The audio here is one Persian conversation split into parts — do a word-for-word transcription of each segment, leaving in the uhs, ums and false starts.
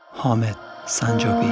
حامد سنجابی.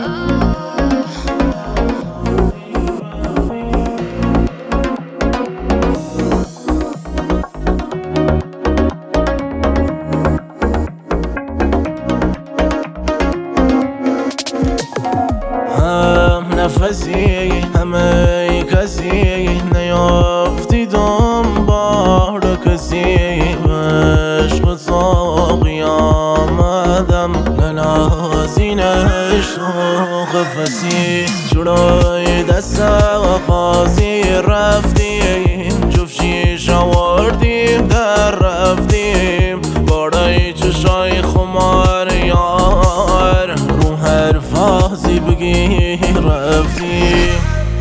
نفسی همه کسی نیافتی دنبال کسی عشق ساقی آمدم نلازینش تو قفسی جلوی دست خاصی رفتیم جفت شیش آوردیم در رفتیم بارای چشای خمار یار رو هر فازی بگیر رفتیم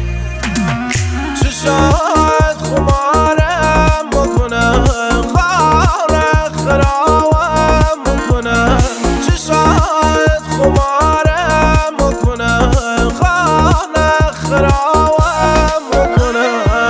چشات خمارم بکنه خارق خرابم بکنه چشات خمارم بکنه خارق خرابم بکنه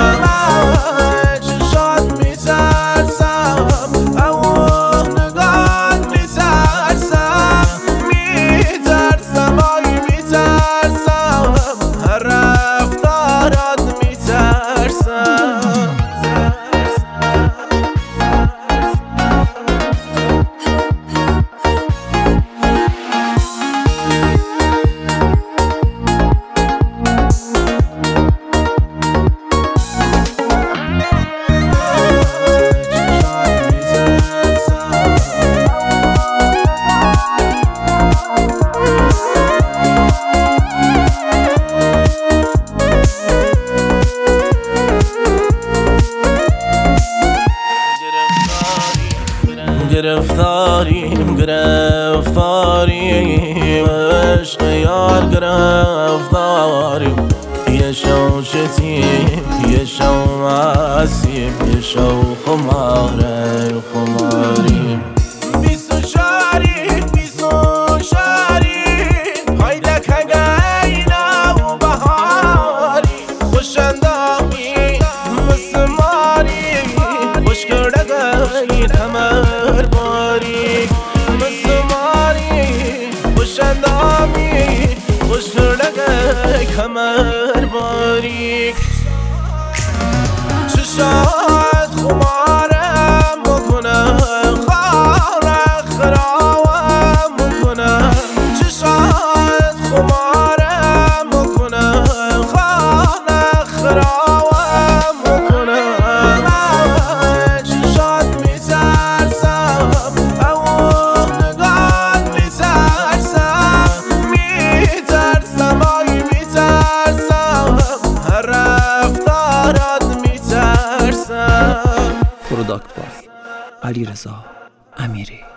چشات میترسم او نگاه میترسم میترسم آی میترسم هر رفتارات میترسم گرفتاریم گرفتاریم عشق یار گرفتاریم یه شو شتیم یه شو معصیم یه شو خماره خماریم بیسو شاریم بیسو شاریم هایده کگینا و بهاری خوشندامی مسماری خوش کردگی کمر باری مسماری خوشندامی خوش کردگی کمر باری چشات خمارم بکنه خارق خرابم بکنه چشات خمارم بکنه خارق خرابم بکنه چشات میترسم او نگاه میترسم میترسم آی میترسم هر رفتارات میترسم. پروداکت بای علیرضا امیری.